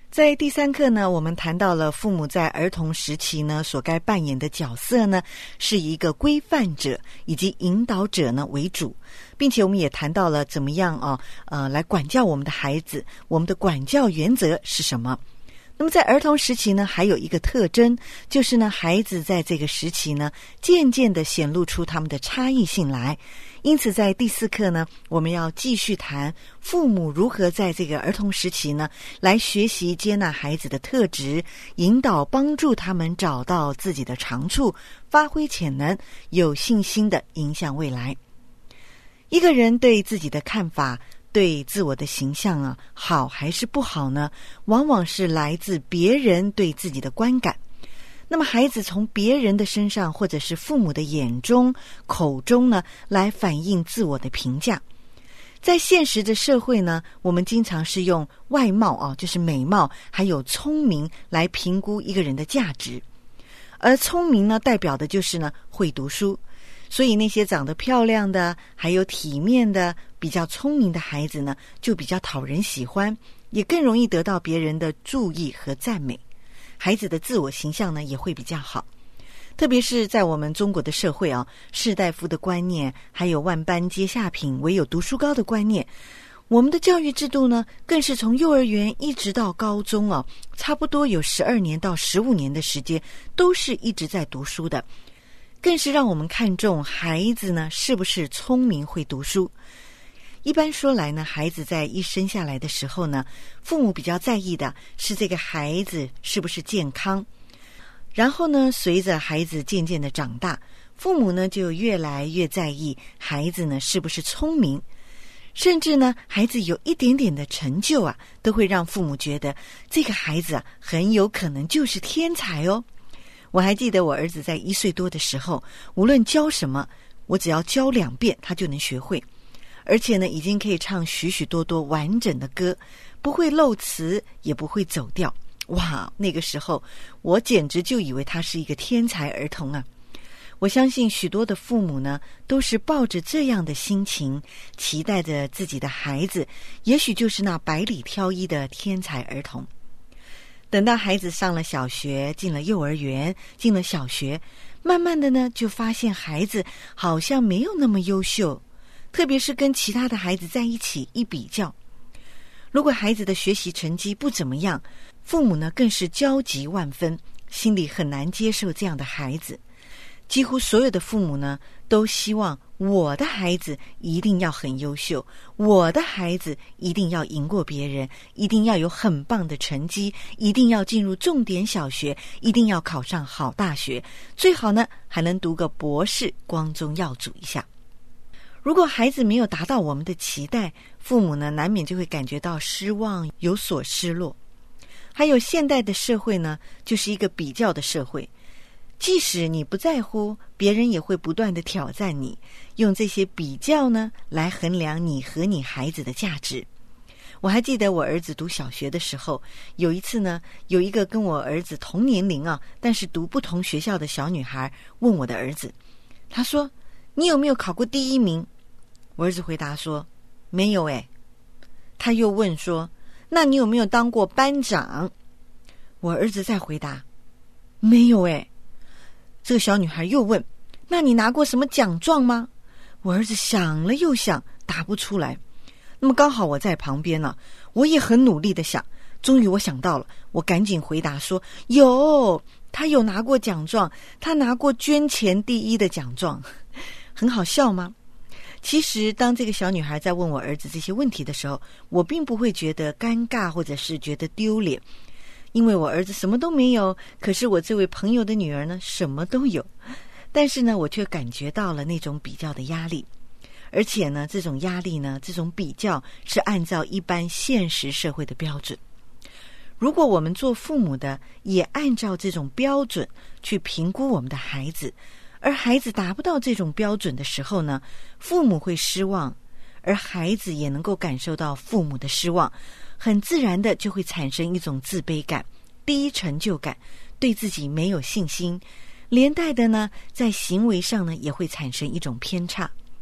在第3课呢，我们谈到了父母在儿童时期呢所该扮演的角色呢，是以一个规范者以及引导者呢为主，并且我们也谈到了怎么样来管教我们的孩子，我们的管教原则是什么。那么在儿童时期呢，还有一个特征，就是呢，孩子在这个时期呢，渐渐地显露出他们的差异性来。因此在第4课呢，我们要继续谈父母如何在这个儿童时期呢，来学习接纳孩子的特质，引导帮助他们找到自己的长处，发挥潜能，有信心地影响未来。一个人对自己的看法，对自我的形象好还是不好呢，往往是来自别人对自己的观感。那么孩子从别人的身上，或者是父母的眼中、口中呢，来反映自我的评价。在现实的社会呢，我们经常是用外貌就是美貌，还有聪明来评估一个人的价值。而聪明呢，代表的就是呢会读书。所以那些长得漂亮的，还有体面的，比较聪明的孩子呢，就比较讨人喜欢，也更容易得到别人的注意和赞美。孩子的自我形象呢，也会比较好。特别是在我们中国的社会士大夫的观念，还有万般皆下品，唯有读书高的观念，我们的教育制度呢，更是从幼儿园一直到高中差不多有12年到15年的时间，都是一直在读书的。更是让我们看重孩子呢是不是聪明会读书。一般说来呢，孩子在一生下来的时候呢，父母比较在意的是这个孩子是不是健康。然后呢，随着孩子渐渐的长大，父母呢就越来越在意孩子呢是不是聪明。甚至呢，孩子有一点点的成就都会让父母觉得这个孩子很有可能就是天才哦。我还记得我儿子在1岁多的时候，无论教什么，我只要教2遍他就能学会，而且呢已经可以唱许许多多完整的歌，不会漏词，也不会走调。哇，那个时候我简直就以为他是一个天才儿童啊。我相信许多的父母呢，都是抱着这样的心情，期待着自己的孩子也许就是那百里挑一的天才儿童。等到孩子上了小学，进了幼儿园，进了小学，慢慢的呢，就发现孩子好像没有那么优秀，特别是跟其他的孩子在一起一比较。如果孩子的学习成绩不怎么样，父母呢更是焦急万分，心里很难接受这样的孩子。几乎所有的父母呢，都希望我的孩子一定要很优秀，我的孩子一定要赢过别人，一定要有很棒的成绩，一定要进入重点小学，一定要考上好大学，最好呢还能读个博士，光宗耀祖一下。如果孩子没有达到我们的期待，父母呢难免就会感觉到失望，有所失落。还有现代的社会呢，就是一个比较的社会，即使你不在乎，别人也会不断的挑战你，用这些比较呢来衡量你和你孩子的价值。我还记得我儿子读小学的时候，有一次呢，有一个跟我儿子同年龄但是读不同学校的小女孩问我的儿子，他说：“你有没有考过第1名？”我儿子回答说：“没有诶。”他又问说：“那你有没有当过班长？”我儿子再回答：“没有诶。”这个小女孩又问：“那你拿过什么奖状吗？”我儿子想了又想，答不出来。那么刚好我在旁边呢，我也很努力的想，终于我想到了，我赶紧回答说：“有，他有拿过奖状，他拿过捐钱第1的奖状。”很好笑吗？其实当这个小女孩在问我儿子这些问题的时候，我并不会觉得尴尬或者是觉得丢脸，因为我儿子什么都没有，可是我这位朋友的女儿呢什么都有。但是呢，我却感觉到了那种比较的压力，而且呢，这种压力呢，这种比较是按照一般现实社会的标准。如果我们做父母的也按照这种标准去评估我们的孩子，而孩子达不到这种标准的时候呢，父母会失望，而孩子也能够感受到父母的失望，很自然的就会产生一种自卑感、低成就感，对自己没有信心，连带的呢，在行为上呢也会产生一种偏差。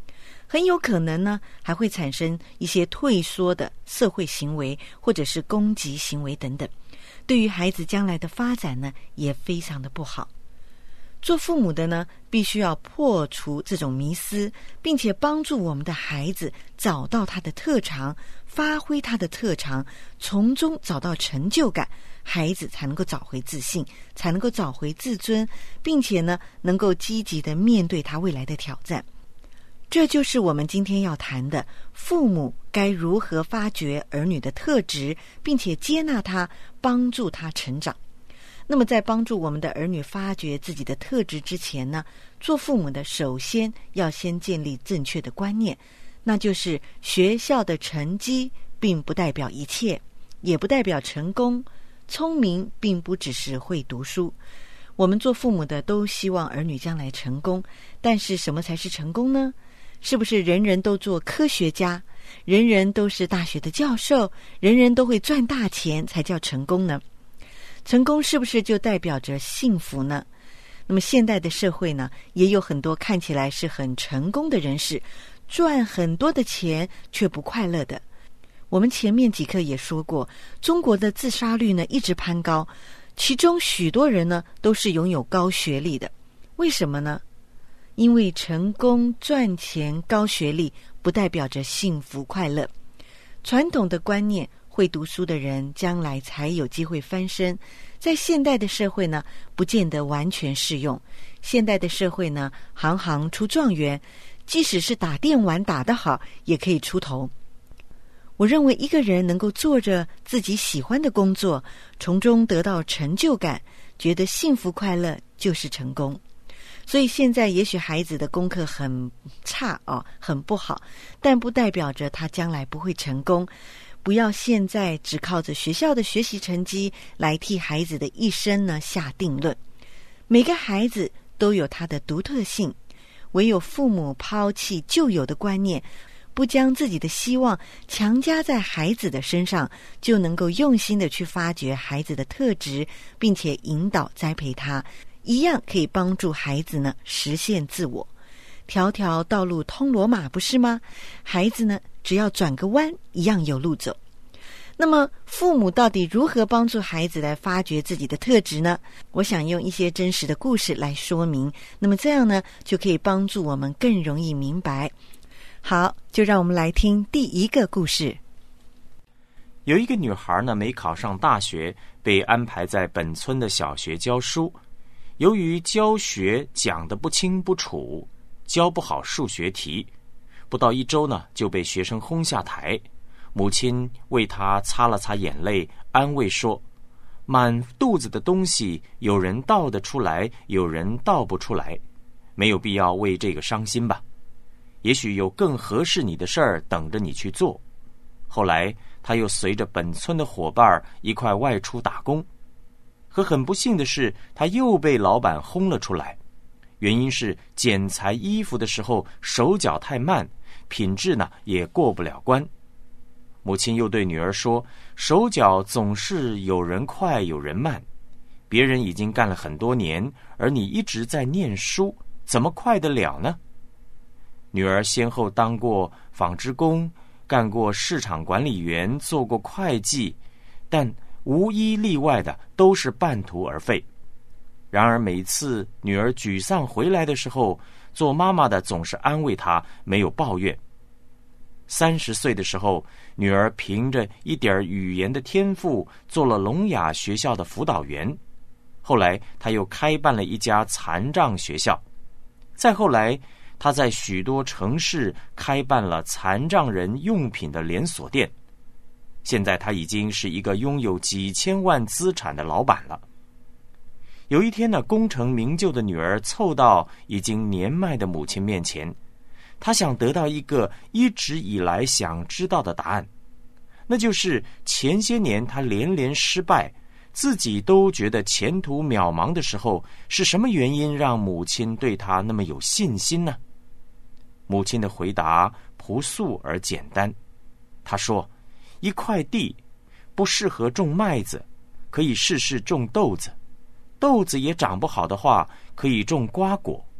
很有可能呢还会产生一些退缩的社会行为，或者是攻击行为等等，对于孩子将来的发展呢也非常的不好。做父母的呢，必须要破除这种迷思，并且帮助我们的孩子找到他的特长，发挥他的特长，从中找到成就感，孩子才能够找回自信，才能够找回自尊，并且呢，能够积极的面对他未来的挑战。这就是我们今天要谈的，父母该如何发掘儿女的特质，并且接纳他，帮助他成长。那么在帮助我们的儿女发掘自己的特质之前呢，做父母的首先要先建立正确的观念，那就是学校的成绩并不代表一切，也不代表成功，聪明并不只是会读书。我们做父母的都希望儿女将来成功，但是什么才是成功呢？是不是人人都做科学家，人人都是大学的教授，人人都会赚大钱才叫成功呢？成功是不是就代表着幸福呢？那么现代的社会呢，也有很多看起来是很成功的人士，赚很多的钱却不快乐的。我们前面几课也说过，中国的自杀率呢一直攀高，其中许多人呢都是拥有高学历的。为什么呢？因为成功、赚钱、高学历不代表着幸福快乐。传统的观念，会读书的人将来才有机会翻身，在现代的社会呢，不见得完全适用。现代的社会呢，行行出状元，即使是打电玩打得好，也可以出头。我认为一个人能够做着自己喜欢的工作，从中得到成就感，觉得幸福快乐，就是成功。所以现在也许孩子的功课很差很不好，但不代表着他将来不会成功。不要现在只靠着学校的学习成绩来替孩子的一生呢下定论。每个孩子都有他的独特性，唯有父母抛弃旧有的观念，不将自己的希望强加在孩子的身上，就能够用心的去发掘孩子的特质，并且引导栽培他，一样可以帮助孩子呢实现自我。条条道路通罗马，不是吗？孩子呢只要转个弯，一样有路走。那么父母到底如何帮助孩子来发掘自己的特质呢？我想用一些真实的故事来说明，那么这样呢就可以帮助我们更容易明白。好，就让我们来听第一个故事。 有一个女孩呢，没考上大学，被安排在本村的小学教书。由于教学讲得不清不楚，教不好数学题，不到1周呢，就被学生轰下台。母亲为她擦了擦眼泪，安慰说：满肚子的东西，有人倒得出来，有人倒不出来，没有必要为这个伤心吧。也许有更合适你的事儿等着你去做。后来他又随着本村的伙伴一块外出打工，可很不幸的是，他又被老板轰了出来。原因是剪裁衣服的时候手脚太慢，品质呢也过不了关。母亲又对女儿说，手脚总是有人快有人慢，别人已经干了很多年，而你一直在念书，怎么快得了呢？女儿先后当过纺织工，干过市场管理员，做过会计，但无一例外的都是半途而废。然而每次女儿沮丧回来的时候，做妈妈的总是安慰她，没有抱怨。30岁的时候，女儿凭着一点语言的天赋做了聋哑学校的辅导员，后来她又开办了一家残障学校，再后来她在许多城市开办了残障人用品的连锁店。现在她已经是一个拥有几千万资产的老板了。有一天呢，功成名就的女儿凑到已经年迈的母亲面前，她想得到一个一直以来想知道的答案，那就是前些年她连连失败，自己都觉得前途渺茫的时候，是什么原因让母亲对她那么有信心呢？母亲的回答朴素而简单，她说：一块地不适合种麦子，可以试试种豆子，豆子也长不好的话，可以种瓜果，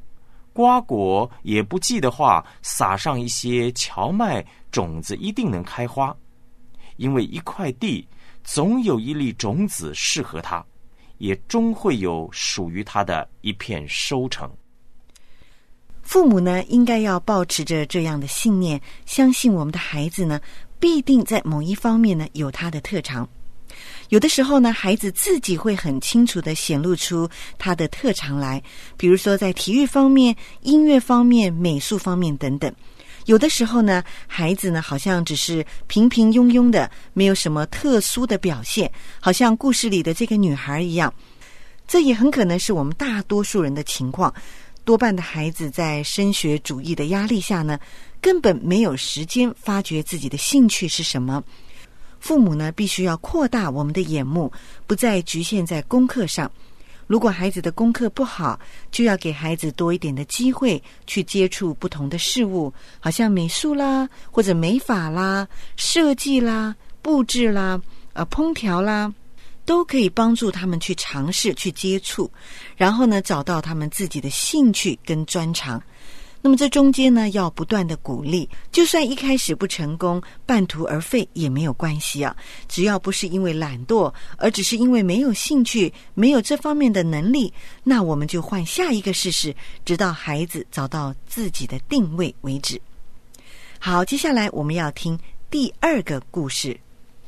瓜果也不济的话，撒上一些荞麦种子，一定能开花。因为一块地总有一粒种子适合它，也终会有属于它的一片收成。 父母呢，应该要抱持着这样的信念，相信我们的孩子呢，必定在某一方面呢有他的特长。有的时候呢，孩子自己会很清楚地显露出他的特长来，比如说在体育方面、音乐方面、美术方面等等。有的时候呢，孩子呢好像只是平平庸庸的，没有什么特殊的表现，好像故事里的这个女孩一样。这也很可能是我们大多数人的情况。多半的孩子在升学主义的压力下呢，根本没有时间发掘自己的兴趣是什么。父母呢，必须要扩大我们的眼目，不再局限在功课上。如果孩子的功课不好，就要给孩子多一点的机会去接触不同的事物，好像美术啦，或者美发啦、设计啦、布置啦、烹调啦，都可以帮助他们去尝试、去接触，然后呢，找到他们自己的兴趣跟专长。那么这中间呢，要不断的鼓励，就算一开始不成功，半途而废也没有关系啊。只要不是因为懒惰，而只是因为没有兴趣、没有这方面的能力，那我们就换下一个试试，直到孩子找到自己的定位为止。好，接下来我们要听第二个故事。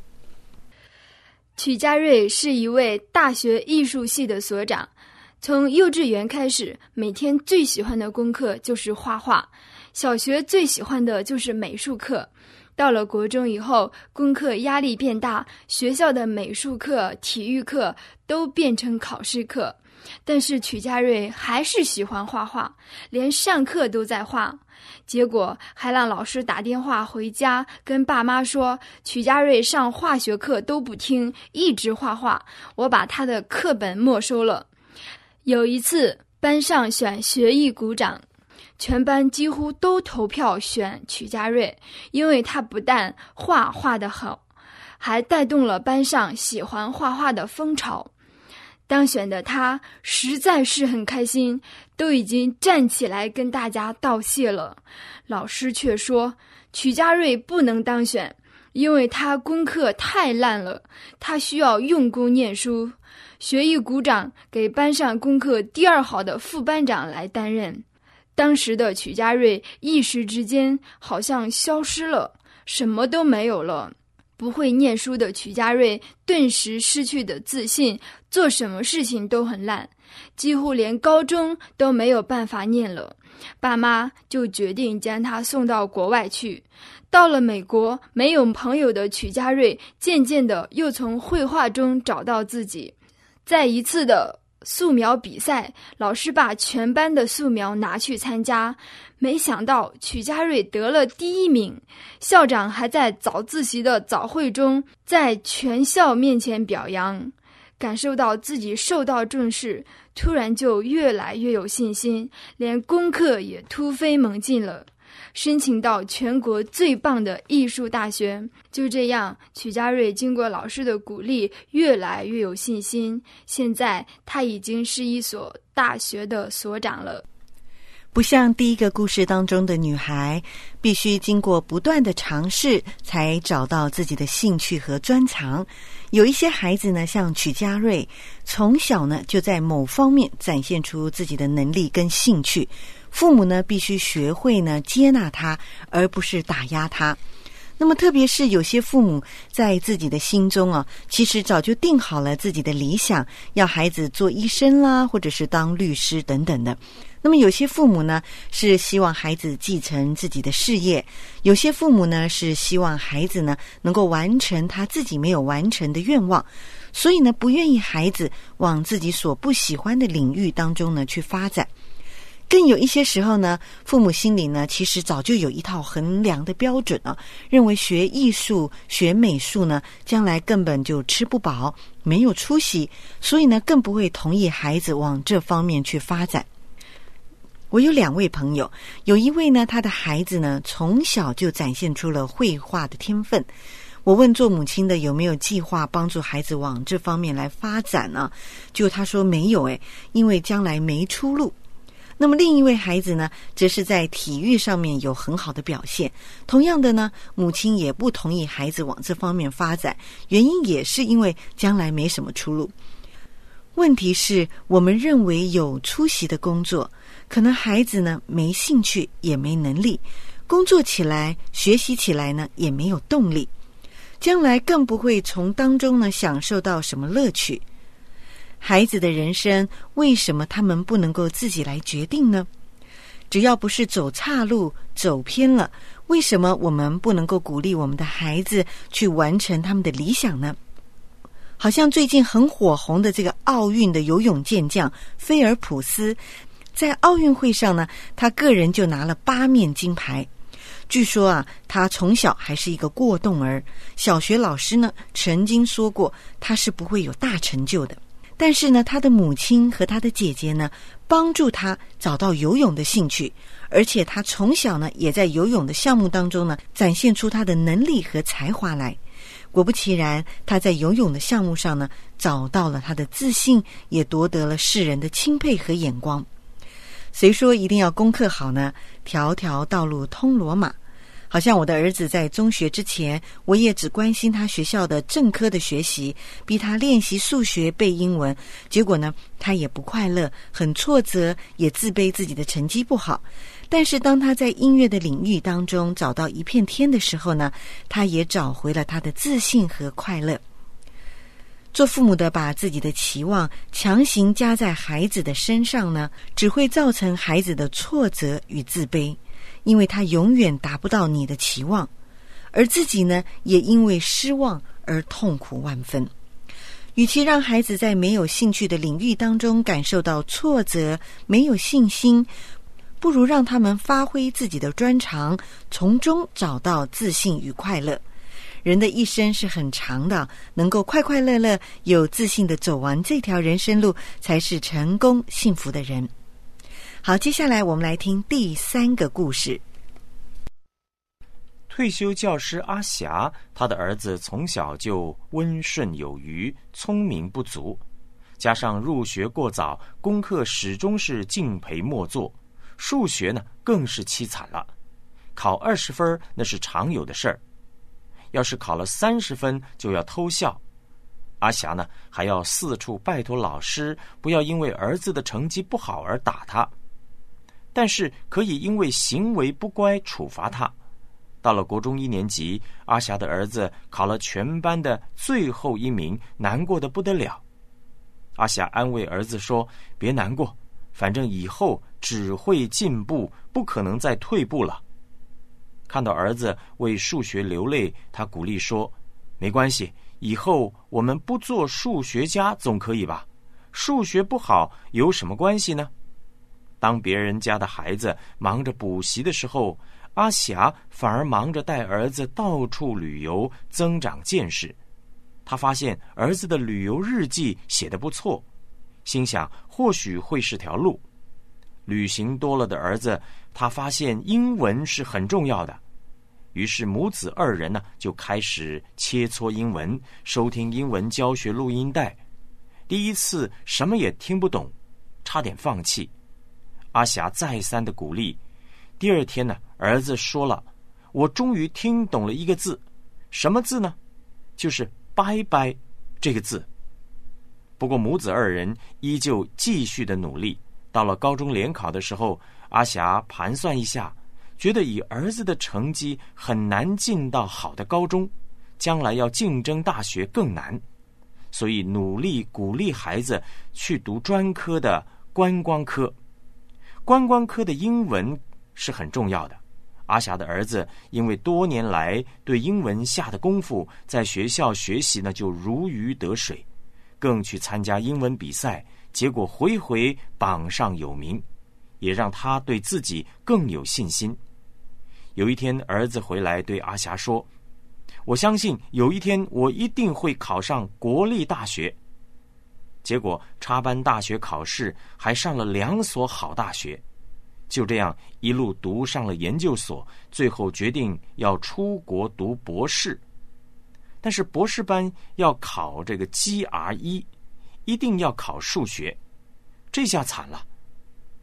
曲家瑞是一位大学艺术系的所长，从幼稚园开始，每天最喜欢的功课就是画画，小学最喜欢的就是美术课。到了国中以后，功课压力变大，学校的美术课、体育课都变成考试课。但是曲家瑞还是喜欢画画，连上课都在画。结果还让老师打电话回家跟爸妈说，曲家瑞上化学课都不听，一直画画，我把他的课本没收了。有一次班上选学艺股长，全班几乎都投票选曲家瑞，因为他不但画得好，还带动了班上喜欢画画的风潮。当选的他实在是很开心，都已经站起来跟大家道谢了。老师却说曲家瑞不能当选，因为他功课太烂了，他需要用功念书。学艺股长给班上功课第二好的副班长来担任。当时的曲家瑞一时之间好像消失了，什么都没有了。不会念书的曲家瑞顿时失去的自信，做什么事情都很烂，几乎连高中都没有办法念了。爸妈就决定将他送到国外去。到了美国，没有朋友的曲家瑞渐渐的又从绘画中找到自己。在一次的素描比赛，老师把全班的素描拿去参加，没想到曲家瑞得了第1名。校长还在早自习的早会中在全校面前表扬。感受到自己受到重视，突然就越来越有信心，连功课也突飞猛进了，申请到全国最棒的艺术大学。就这样，曲家瑞经过老师的鼓励，越来越有信心。现在他已经是一所大学的所长了。 不像第一个故事当中的女孩，必须经过不断的尝试才找到自己的兴趣和专长。有一些孩子呢，像曲家瑞，从小呢就在某方面展现出自己的能力跟兴趣，父母呢必须学会呢接纳他，而不是打压他。那么特别是有些父母在自己的心中其实早就定好了自己的理想，要孩子做医生啦，或者是当律师等等的。那么有些父母呢是希望孩子继承自己的事业，有些父母呢是希望孩子呢能够完成他自己没有完成的愿望，所以呢不愿意孩子往自己所不喜欢的领域当中呢去发展。更有一些时候呢，父母心里呢其实早就有一套衡量的标准认为学艺术、学美术呢将来根本就吃不饱，没有出息，所以呢更不会同意孩子往这方面去发展。我有2位朋友，有一位呢，他的孩子呢从小就展现出了绘画的天分。我问做母亲的有没有计划帮助孩子往这方面来发展呢？就他说没有因为将来没出路。 那么另一位孩子呢，则是在体育上面有很好的表现。同样的呢，母亲也不同意孩子往这方面发展，原因也是因为将来没什么出路。问题是我们认为有出息的工作，可能孩子呢没兴趣也没能力，工作起来学习起来呢也没有动力，将来更不会从当中呢享受到什么乐趣。孩子的人生为什么他们不能够自己来决定呢？只要不是走岔路走偏了，为什么我们不能够鼓励我们的孩子去完成他们的理想呢？好像最近很火红的这个奥运的游泳健将菲尔普斯，在奥运会上呢，他个人就拿了8面金牌。据说啊，他从小还是一个过动儿，小学老师呢曾经说过他是不会有大成就的。但是呢，他的母亲和他的姐姐呢，帮助他找到游泳的兴趣，而且他从小呢，也在游泳的项目当中呢，展现出他的能力和才华来。果不其然，他在游泳的项目上呢，找到了他的自信，也夺得了世人的钦佩和眼光。谁说一定要功课好呢？条条道路通罗马。好像我的儿子在中学之前，我也只关心他学校的正科的学习，逼他练习数学背英文，结果呢，他也不快乐，很挫折，也自卑自己的成绩不好。但是当他在音乐的领域当中找到一片天的时候呢，他也找回了他的自信和快乐。做父母的把自己的期望强行加在孩子的身上呢，只会造成孩子的挫折与自卑，因为他永远达不到你的期望，而自己呢，也因为失望而痛苦万分。与其让孩子在没有兴趣的领域当中感受到挫折，没有信心，不如让他们发挥自己的专长，从中找到自信与快乐。人的一生是很长的，能够快快乐乐、有自信的走完这条人生路，才是成功幸福的人。好，接下来我们来听第3个故事。 退休教师阿霞，他的儿子从小就温顺有余，聪明不足，加上入学过早，功课始终是敬陪末座，数学呢更是凄惨了，考20分那是常有的事儿，要是考了30分就要偷笑。阿霞呢还要四处拜托老师不要因为儿子的成绩不好而打他，但是可以因为行为不乖处罚他。到了国中1年级，阿霞的儿子考了全班的最后1名，难过得不得了。阿霞安慰儿子说，别难过，反正以后只会进步，不可能再退步了。看到儿子为数学流泪，他鼓励说，没关系，以后我们不做数学家总可以吧？数学不好有什么关系呢？当别人家的孩子忙着补习的时候，阿霞反而忙着带儿子到处旅游，增长见识。他发现儿子的旅游日记写得不错，心想或许会是条路。旅行多了的儿子，他发现英文是很重要的，于是母子2人呢就开始切磋英文，收听英文教学录音带。第一次什么也听不懂，差点放弃。阿霞再三的鼓励。第2天呢，儿子说了，我终于听懂了一个字。什么字呢？就是拜拜这个字。不过母子2人依旧继续的努力。到了高中联考的时候，阿霞盘算一下，觉得以儿子的成绩很难进到好的高中，将来要竞争大学更难，所以努力鼓励孩子去读专科的观光科。观光科的英文是很重要的。阿霞的儿子因为多年来对英文下的功夫，在学校学习呢就如鱼得水，更去参加英文比赛，结果回回榜上有名，也让他对自己更有信心。有一天儿子回来对阿霞说，我相信有一天我一定会考上国立大学。结果插班大学考试还上了2所好大学，就这样一路读上了研究所，最后决定要出国读博士。但是博士班要考这个 GRE， 一定要考数学，这下惨了。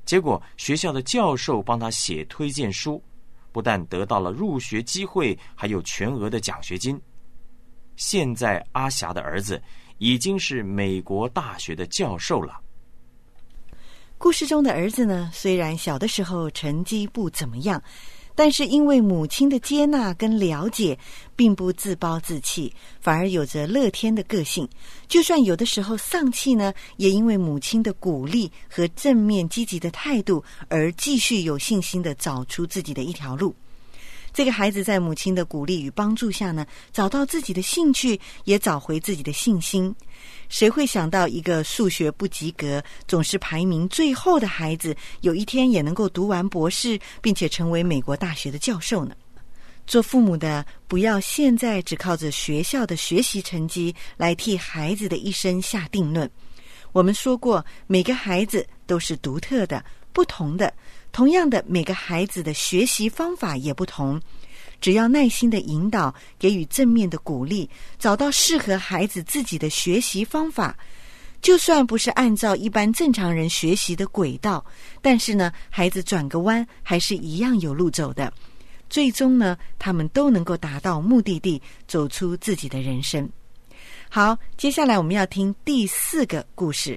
结果学校的教授帮他写推荐书，不但得到了入学机会，还有全额的奖学金。现在阿霞的儿子已经是美国大学的教授了。 故事中的儿子呢，虽然小的时候成绩不怎么样，但是因为母亲的接纳跟了解，并不自暴自弃，反而有着乐天的个性。就算有的时候丧气呢，也因为母亲的鼓励和正面积极的态度，而继续有信心地找出自己的一条路。这个孩子在母亲的鼓励与帮助下呢，找到自己的兴趣，也找回自己的信心。谁会想到一个数学不及格，总是排名最后的孩子，有一天也能够读完博士，并且成为美国大学的教授呢？做父母的，不要现在只靠着学校的学习成绩来替孩子的一生下定论。我们说过，每个孩子都是独特的、不同的，同样的，每个孩子的学习方法也不同。只要耐心的引导，给予正面的鼓励，找到适合孩子自己的学习方法，就算不是按照一般正常人学习的轨道，但是呢，孩子转个弯还是一样有路走的。最终呢，他们都能够达到目的地，走出自己的人生。好，接下来我们要听第4个故事。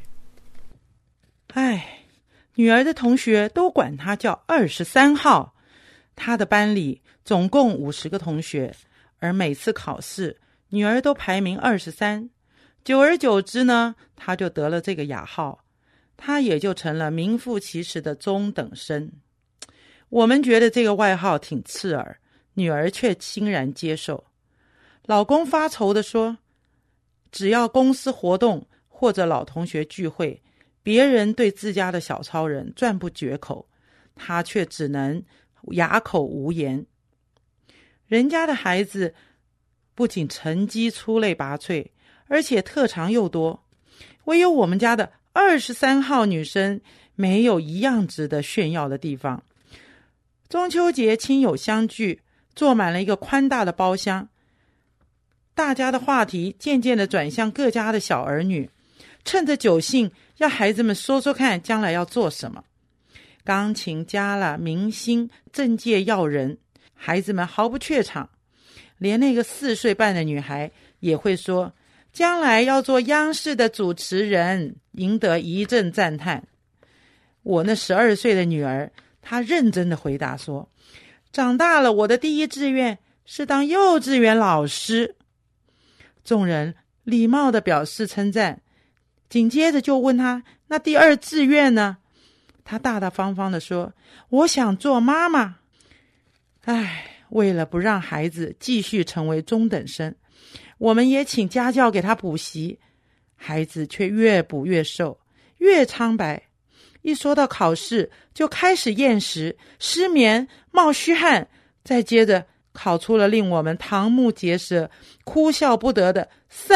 女儿的同学都管她叫23号。她的班里总共50个同学，而每次考试，女儿都排名23。久而久之呢，她就得了这个雅号，她也就成了名副其实的中等生。我们觉得这个外号挺刺耳，女儿却欣然接受。老公发愁地说，只要公司活动或者老同学聚会，别人对自家的小超人赞不绝口，他却只能哑口无言。人家的孩子不仅成绩出类拔萃，而且特长又多，唯有我们家的23号女生没有一样值得炫耀的地方。中秋节亲友相聚，坐满了一个宽大的包厢，大家的话题渐渐地转向各家的小儿女，趁着酒兴，要孩子们说说看将来要做什么。钢琴家啦，明星、政界要人，孩子们毫不怯场。连那个4岁半的女孩也会说，将来要做央视的主持人，赢得一阵赞叹。我那12岁的女儿，她认真地回答说，长大了我的第一志愿是当幼稚园老师。众人礼貌地表示称赞，紧接着就问她，那第2志愿呢？她大大方方地说，我想做妈妈。为了不让孩子继续成为中等生，我们也请家教给他补习，孩子却越补越瘦，越苍白。一说到考试，就开始厌食、失眠、冒虚汗，再接着考出了令我们瞠目结舌、哭笑不得的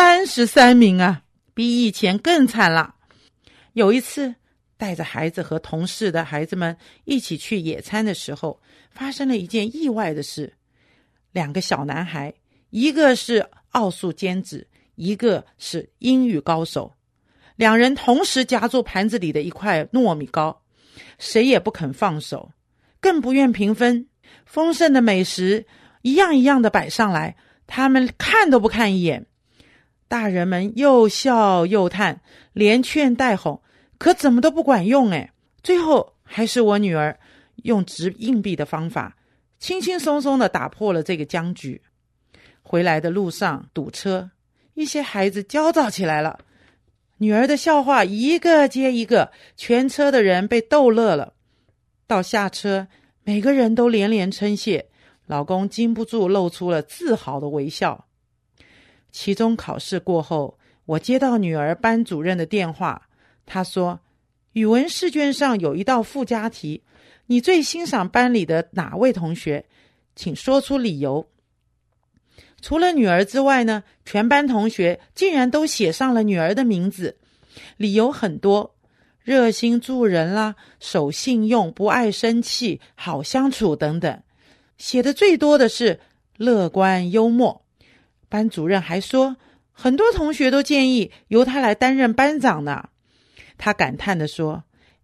33名啊，比以前更惨了。有一次，带着孩子和同事的孩子们一起去野餐的时候，发生了一件意外的事。2个小男孩，一个是奥数尖子，一个是英语高手。2人同时夹住盘子里的一块糯米糕，谁也不肯放手，更不愿平分。丰盛的美食一样一样的摆上来，他们看都不看一眼。大人们又笑又叹，连劝带哄，可怎么都不管用。最后还是我女儿用掷硬币的方法，轻轻松松地打破了这个僵局。回来的路上堵车，一些孩子焦躁起来了，女儿的笑话一个接一个，全车的人被逗乐了。到下车，每个人都连连称谢，老公禁不住露出了自豪的微笑。期中考试过后，我接到女儿班主任的电话，她说，语文试卷上有一道附加题，你最欣赏班里的哪位同学？请说出理由。除了女儿之外呢，全班同学竟然都写上了女儿的名字，理由很多，热心助人啦，守信用，不爱生气，好相处等等。写的最多的是乐观幽默。班主任还说，很多同学都建议由他来担任班长呢。他感叹地说，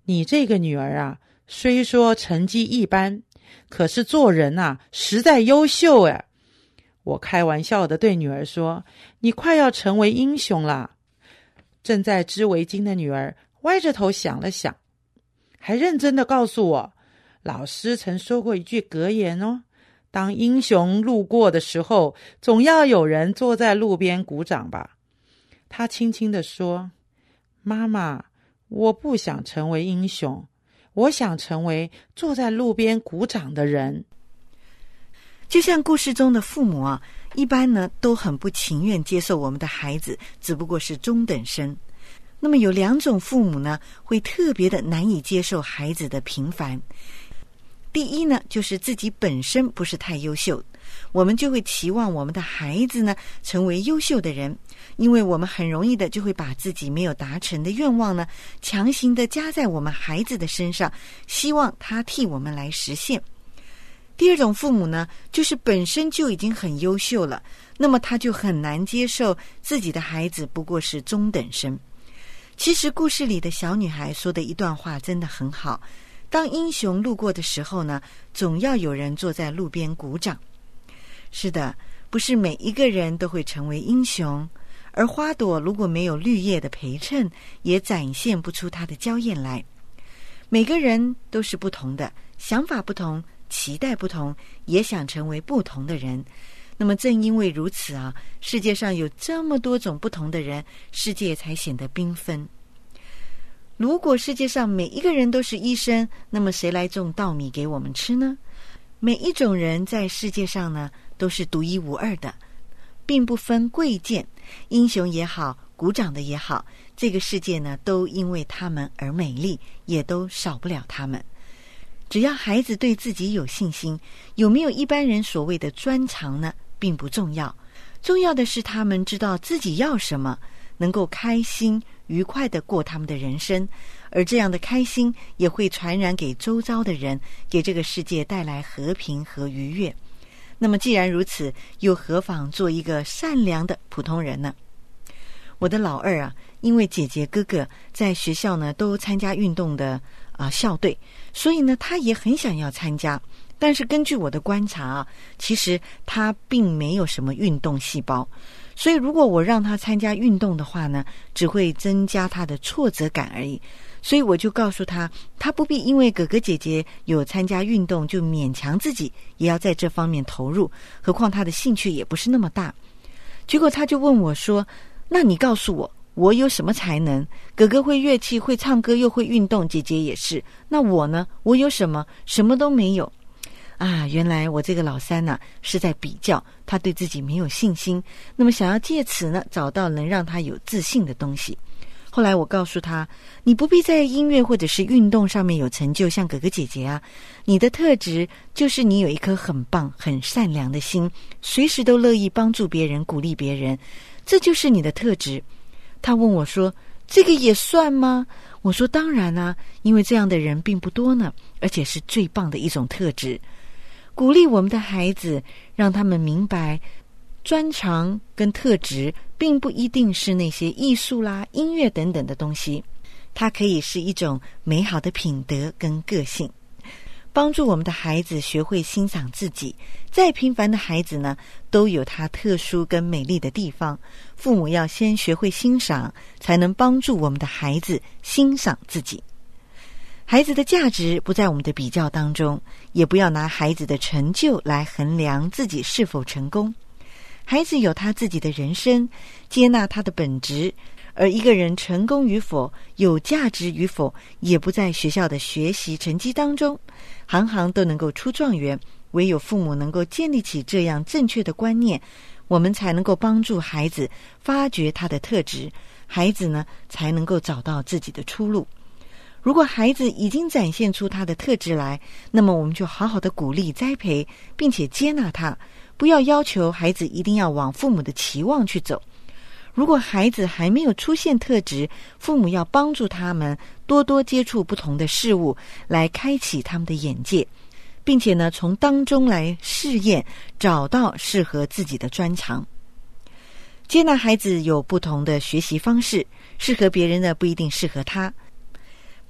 你这个女儿啊，虽说成绩一般，可是做人啊，实在优秀哎。我开玩笑的对女儿说，你快要成为英雄啦。正在织围巾的女儿歪着头想了想，还认真的告诉我，老师曾说过一句格言哦，当英雄路过的时候，总要有人坐在路边鼓掌吧。她轻轻地说，妈妈，我不想成为英雄，我想成为坐在路边鼓掌的人。 就像故事中的父母啊，一般呢都很不情愿接受我们的孩子只不过是中等生。那么有2种父母呢，会特别的难以接受孩子的平凡。第一呢，就是自己本身不是太优秀，我们就会期望我们的孩子呢成为优秀的人，因为我们很容易的就会把自己没有达成的愿望呢强行的加在我们孩子的身上，希望他替我们来实现。第2种父母呢，就是本身就已经很优秀了，那么他就很难接受自己的孩子不过是中等生。其实故事里的小女孩说的一段话真的很好，当英雄路过的时候呢，总要有人坐在路边鼓掌。是的，不是每一个人都会成为英雄，而花朵如果没有绿叶的陪衬，也展现不出它的娇艳来。每个人都是不同的，想法不同，期待不同，也想成为不同的人。那么正因为如此啊，世界上有这么多种不同的人，世界才显得缤纷。如果世界上每一个人都是医生，那么谁来种稻米给我们吃呢？每一种人在世界上呢，都是独一无二的，并不分贵贱，英雄也好，鼓掌的也好，这个世界呢，都因为他们而美丽，也都少不了他们。只要孩子对自己有信心，有没有一般人所谓的专长呢，并不重要，重要的是他们知道自己要什么，能够开心愉快地过他们的人生，而这样的开心也会传染给周遭的人，给这个世界带来和平和愉悦。那么既然如此，又何妨做一个善良的普通人呢？我的老二啊，因为姐姐哥哥在学校呢都参加运动的校队，所以呢他也很想要参加。但是根据我的观察啊，其实他并没有什么运动细胞，所以如果我让他参加运动的话呢，只会增加他的挫折感而已。所以我就告诉他，他不必因为哥哥姐姐有参加运动就勉强自己也要在这方面投入，何况他的兴趣也不是那么大。结果他就问我说，那你告诉我，我有什么才能？哥哥会乐器，会唱歌，又会运动，姐姐也是，那我呢？我有什么？什么都没有啊！原来我这个老三呢，是在比较，他对自己没有信心，那么想要借此呢找到能让他有自信的东西。后来我告诉他，你不必在音乐或者是运动上面有成就，像哥哥姐姐啊，你的特质就是你有一颗很棒很善良的心，随时都乐意帮助别人，鼓励别人，这就是你的特质。他问我说，这个也算吗？我说当然啊，因为这样的人并不多呢，而且是最棒的一种特质。鼓励我们的孩子，让他们明白专长跟特质并不一定是那些艺术啦、音乐等等的东西，它可以是一种美好的品德跟个性，帮助我们的孩子学会欣赏自己。再平凡的孩子呢，都有他特殊跟美丽的地方，父母要先学会欣赏，才能帮助我们的孩子欣赏自己。孩子的价值不在我们的比较当中，也不要拿孩子的成就来衡量自己是否成功。孩子有他自己的人生，接纳他的本质，而一个人成功与否，有价值与否，也不在学校的学习成绩当中。行行都能够出状元，唯有父母能够建立起这样正确的观念，我们才能够帮助孩子发掘他的特质，孩子呢才能够找到自己的出路。如果孩子已经展现出他的特质来，那么我们就好好的鼓励栽培，并且接纳他，不要要求孩子一定要往父母的期望去走。如果孩子还没有出现特质，父母要帮助他们多多接触不同的事物，来开启他们的眼界，并且呢，从当中来试验，找到适合自己的专长。接纳孩子有不同的学习方式，适合别人的不一定适合他。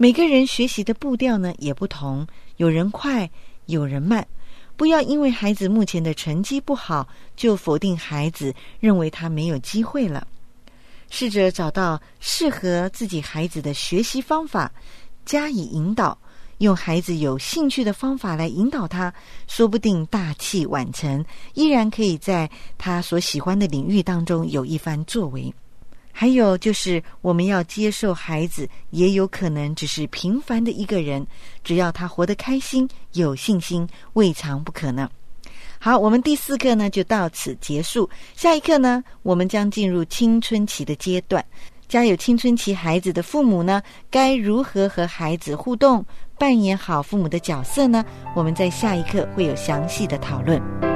每个人学习的步调呢也不同，有人快，有人慢。不要因为孩子目前的成绩不好，就否定孩子，认为他没有机会了。试着找到适合自己孩子的学习方法，加以引导，用孩子有兴趣的方法来引导他，说不定大器晚成，依然可以在他所喜欢的领域当中有一番作为。还有就是我们要接受孩子也有可能只是平凡的一个人，只要他活得开心，有信心，未尝不可呢。好，我们第4课呢就到此结束。下一课呢，我们将进入青春期的阶段。家有青春期孩子的父母呢，该如何和孩子互动，扮演好父母的角色呢？我们在下一课会有详细的讨论。